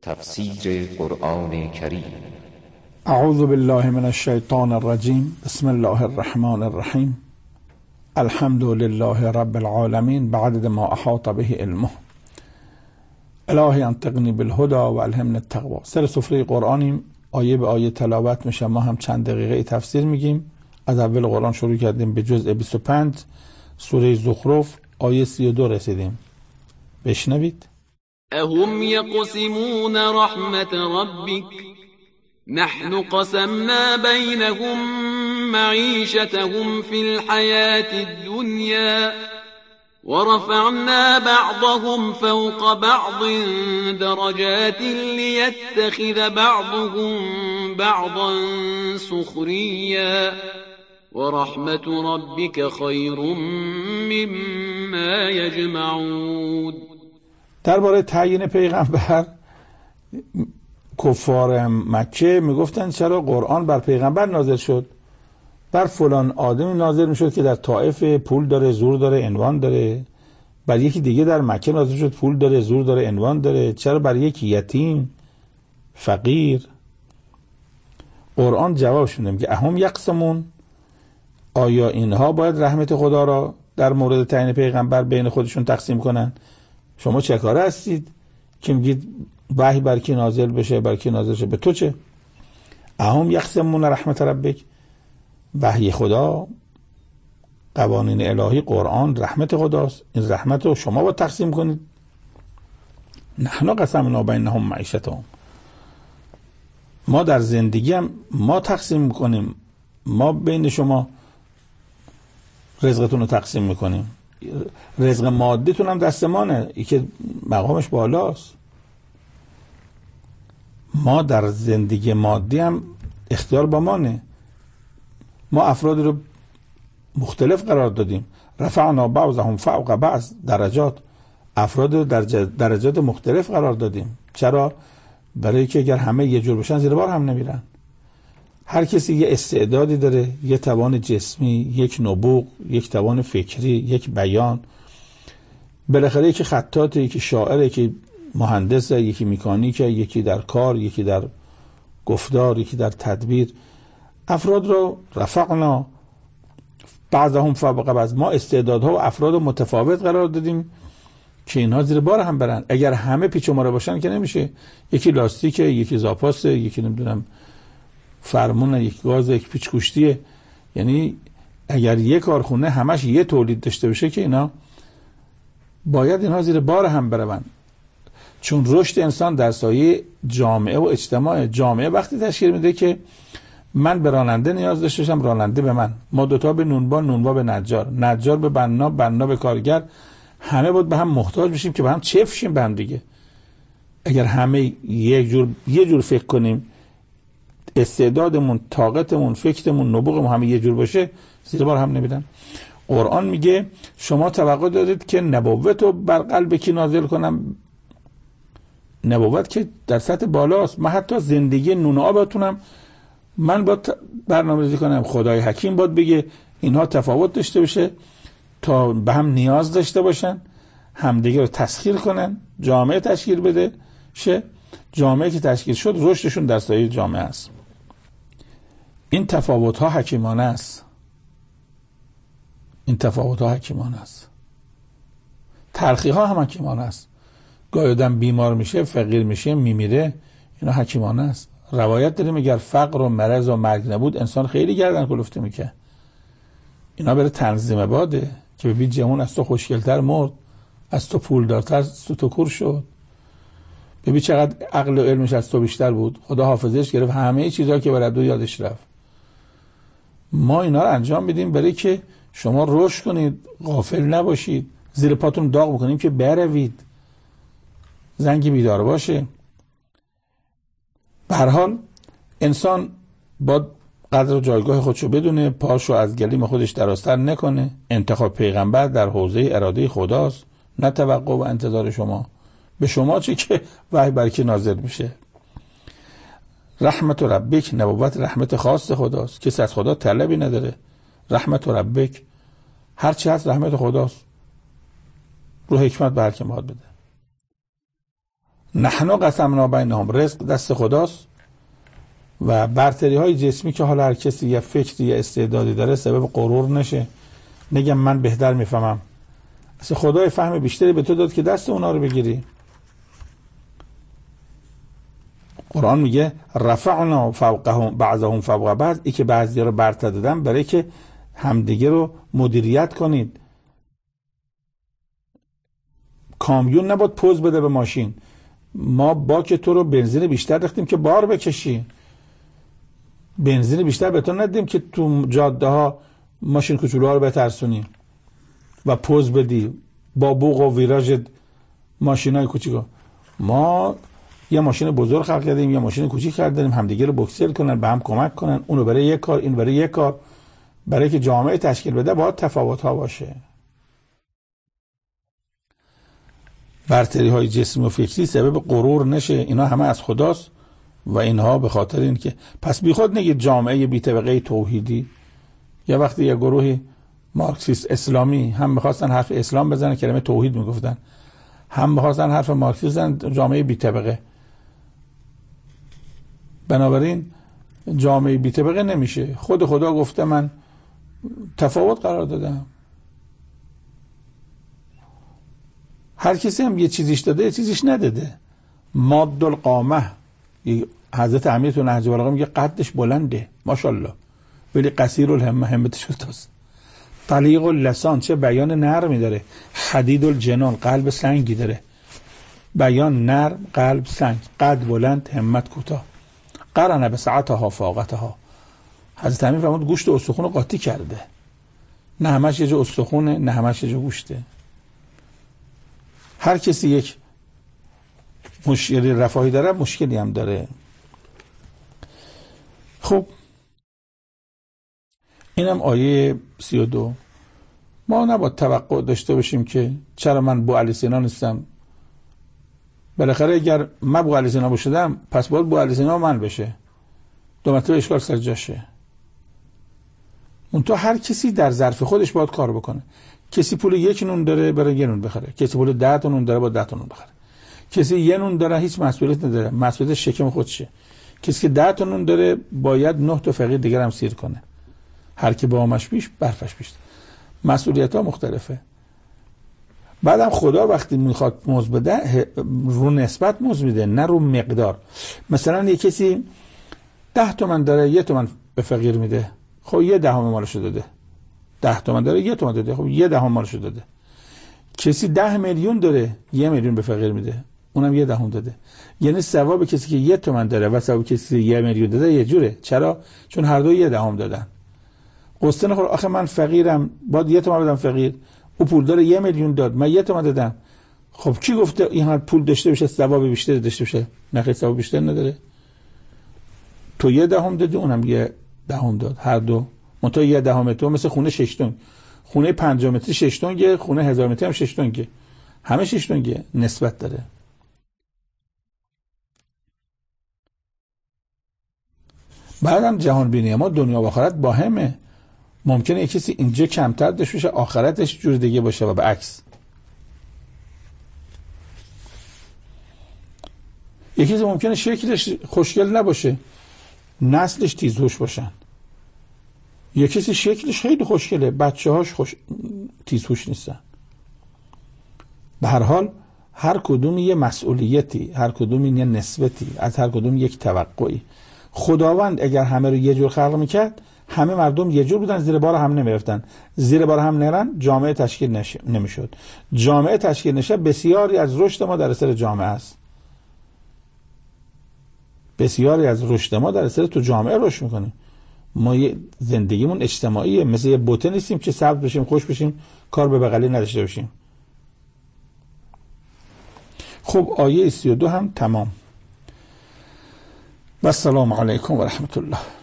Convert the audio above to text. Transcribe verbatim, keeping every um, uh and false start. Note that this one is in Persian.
تفسیر قرآن کریم. اعوذ بالله من الشیطان الرجیم. بسم الله الرحمن الرحیم. الحمد لله رب العالمین بعدد ما احاط به علمه. الهی انطقنی بالهدى و الهمنی التقوی. سر سفره قرآنیم، آیه به آیه تلاوت میشه، ما هم چند دقیقه تفسیر میگیم. از اول قرآن شروع کردیم، به جزء بیست و پنج سوره زخرف آیه سی و دو رسیدیم. بشنوید. اهم یقسمون رحمت ربک نحن قسمنا بینهم معیشتهم فی الحیاة الدنیا ورفعنا بعضهم فوق بعض درجات لیتخذ بعضهم بعضا سخریا ورحمت ربک خیر مما یجمعون. درباره تعیین پیغمبر، کفار مکه میگفتن چرا قرآن بر پیغمبر نازل شد؟ بر فلان آدمی نازل میشد که در طائف پول داره، زور داره، عنوان داره. بر یکی دیگه در مکه نازل شد، پول داره، زور داره، عنوان داره. چرا بر یکی یتیم، فقیر؟ قرآن جوابشون میگه اهم یقسمون، آیا اینها باید رحمت خدا را در مورد تعیین پیغمبر بین خودشون تقسیم کنن؟ شما چه کاره هستید که میگید وحی بر کی نازل بشه، بر کی نازل شه؟ به تو چه؟ اهم یقسمون رحمت ربک، وحی خدا، قوانین الهی، قرآن رحمت خداست. این رحمت رو شما باید تقسیم کنید. نحن قسمنا بینهم معیشتهم، ما در زندگی هم ما تقسیم میکنیم، ما بین شما رزقتون رو تقسیم میکنیم. رزق مادیتون هم دست مانه، ای که مقامش بالاست. ما در زندگی مادی هم اختیار با مانه. ما افرادی رو مختلف قرار دادیم. رفعنا بعضهم فوق بعض درجات، افراد رو در درجات مختلف قرار دادیم. چرا؟ برای که اگر همه یه جور بشن زیر بار هم نمیرن. هر کسی یه استعدادی داره، یه توان جسمی، یک نبوغ، یک توان فکری، یک بیان. بالاخره یکی خطاطه، یکی شاعره، یکی مهندسه، یکی مکانیکه، یکی در کار، یکی در گفتار، یکی در تدبیر. افراد رو رفعنا بعضهم فوق بعض، ما استعدادها و افراد متفاوت قرار دادیم که اینها زیر بار هم برن. اگر همه پیچ و ماره باشن که نمیشه. یکی لاستیکه، یکی زاپاسه، یکی نمیدونم فرمونه، یک گاز، یک پیچ کشتیه. یعنی اگر یک کارخونه همش یه تولید داشته باشه که اینا باید اینها زیر بار هم برون. چون رشد انسان در سایه جامعه و اجتماع. جامعه وقتی تشکیل میده که من به راننده نیاز داشته باشم، راننده به من، ما دوتا به نونبا، نونبا به نجار، نجار به بنا، بنا به کارگر. همه باید به هم محتاج بشیم که به هم چفت شیم به هم دیگه. اگر همه یک جور یه جور فکر کنیم، استعدادمون، طاقتمون، فکرمون، نبوغمون همه یه جور باشه، زیر بار هم نمیدن. قرآن میگه شما توقع دارید که نبوت رو بر قلب کی نازل کنم؟ نبوت که در سطح بالاست. من حتی زندگی نون آب بتونم، من باید برنامه‌ریزی کنم. خدای حکیم باید بگه اینها تفاوت داشته باشه تا به هم نیاز داشته باشن، همدیگه رو تسخیر کنن، جامعه تشکیل بده شه. جامعه که تشکیل شد، رشدشون در سایه جامعه است. این تفاوت ها حکیمانه است. این تفاوت ها حکیمانه است. تلخی ها هم حکیمانه است. گاهی آدم بیمار میشه، فقیر میشه، میمیره، اینا حکیمانه است. روایت داریم اگر فقر و مرض و مرگ نبود انسان خیلی گردن کلفته میکرد. اینا برای تنظیم باده که ببین جوان از تو خوشگلتر مرد، از تو پولدارتر تو کور شد، ببین چقدر عقل و علمش از تو بیشتر بود، خدا حافظش گرفت، همه چیزها که برای دو یادش رفت. ما اینا رو انجام میدیم برای که شما رشد کنید، غافل نباشید، زیر پاتون داغ بکنیم که بروید، زنگ بیدار باشه. به هر حال انسان باید قدر و جایگاه خودشو بدونه، پاشو از گلیم خودش درازتر نکنه. انتخاب پیغمبر در حوزه اراده خداست، نه توقع و انتظار شما. به شما چه که وحی بر کی نازل میشه. رحمت ربک، نبوت رحمت خاص خداست، کسی از خدا طلبی نداره. رحمت ربک، هر چی هست رحمت خداست، رو حکمت به هر کی میخواد بده. نحن قسمنا بینهم، رزق دست خداست و برتری های جسمی که حالا هر کسی یه فکری یا استعدادی داره سبب غرور نشه، نگم من بهتر میفهمم. اصلا خدای فهم بیشتری به تو داد که دست اونا رو بگیری. قرآن میگه رفعنا فوقهم بعضهم فوق بعض، ای که بعضی رو برتر دادن برای که همدیگه رو مدیریت کنید. کامیون نباید پوز بده به ماشین، ما باک تو رو بنزین بیشتر ریختیم که بار بکشی، بنزین بیشتر به تو ندیم که تو جاده ها ماشین کوچولوها رو بترسونی و پوز بدی با بوق و ویراژ ماشینای کوچیکو. ما یه ماشین بزرگ خلق کردیم، یه ماشین کوچیک کردیم، همدیگه رو بوکسل کنن، به هم کمک کنن، اونو برای یک کار، این برای یک کار. برای که جامعه تشکیل بده باید تفاوت ها باشه. برتری های جسمی و فکری سبب غرور نشه، اینا همه از خداست و اینها به خاطر این که پس بی خود نگید جامعه بی طبقه توحیدی. یه وقتی یه گروهی مارکسیست اسلامی هم می‌خواستن حرف اسلام بزنن، کلمه توحید میگفتن، هم می‌خواستن حرف مارکسیست بزنن، جامعه بی طبقه. بنابراین جامعه بی طبقه نمیشه. خود خدا گفته من تفاوت قرار دادم. هر کسی هم یه چیزیش داده یه چیزیش نداده. ماد القامه، حضرت امیر تو نهج البلاغه میگه قدش بلنده ماشاءالله ولی قصیر الهمه، همتش کوتاست. طلیق اللسان، چه بیان نرمی داره. حدید الجنان، قلب سنگی داره. بیان نرم، قلب سنگ، قد بلند، همت کوتاه. قرن بسعتها فاقتها. حضرت امیر فرمود گوشت و استخون رو قاطی کرده. نه همش یه جا استخونه، نه همش یه جا گوشته. هر کسی یک مشکلی رفاهی داره، مشکلی هم داره. خب اینم آیه سی و دو. ما نباید توقع داشته باشیم که چرا من بو علی سینا نیستم. بالاخره اگر من بو علی سینا بشدم پس باید بو علی سینا من بشه. دو مرتبه اشکال سر جاشه. منتها هر کسی در ظرف خودش باید کار بکنه. کسی پول یک نون داره برای یه نون بخره، کسی پول ده تا نون داره با ده تا نون بخره، کسی یه نون داره هیچ مسئولیت نداره، مسئولیت شکم خودشه. کسی که ده تا نون داره باید نه تا فقیر دیگر هم سیر کنه. هر کی با آمش بیش برفش بیشتر. مسئولیت ها مختلفه. بعدم خدا وقتی میخواد موز بده رو نسبت موز میده، نه رو مقدار. مثلا یه کسی ده تومن داره یه تومن به فقیر میده، خب یه دهم مالشو داده. ده تومن داره یه تومن داده، خب یه دهم مالشو داده. کسی ده میلیون داره یه میلیون به فقیر میده، اونم یه دهم داده. یعنی ثواب کسی که یه تومن داره و ثواب کسی که یه میلیون داده یه جوره. چرا؟ چون هر دو یه دهم دادن. قصه نخور آخه من فقیرم باید یه تومن بدم فقیر، او پول داره یه میلیون داد من یه تومن دادم. خب کی گفته این هر پول داشته باشه ثواب بیشتر داشته باشه؟ نه، ثواب بیشتر نداره. تو یه دهم دادی اونم یه دهم داد، هر دو منتها یه دهم. تو مثل خونه شش تن، خونه پنج متری شش تنگه، خونه هزار متری هم شش تنگه، همه شش تنگه، نسبت داره. بعدم جهان بینی ما دنیا و آخرت با همه. ممکنه یک کسی اینجا کمتر داشته باشه آخرتش جور دیگه باشه و به عکس. یک کسی ممکنه شکلش خوشگل نباشه نسلش تیزهوش باشن. یک کسی شکلش خیلی خوشگله بچه هاش خوش... تیزهوش نیستن. به هر حال هر کدوم یه مسئولیتی، هر کدوم یه نسبتی، از هر کدوم یک توقعی. خداوند اگر همه رو یه جور خلق میکرد همه مردم یه جور بودن، زیر بار هم نمیرفتن. زیر بار هم نرن جامعه تشکیل نش... نمیشد. جامعه تشکیل نشه بسیاری از رشد ما در اثر جامعه است. بسیاری از رشد ما در اثر تو جامعه رشد میکنیم. ما یه زندگیمون اجتماعیه، مثل یه بوته نیستیم که سبز بشیم خوش بشیم کار به بغلی نداشته باشیم. خب آیه سی و دو هم تمام. و السلام علیکم و رحمت الله.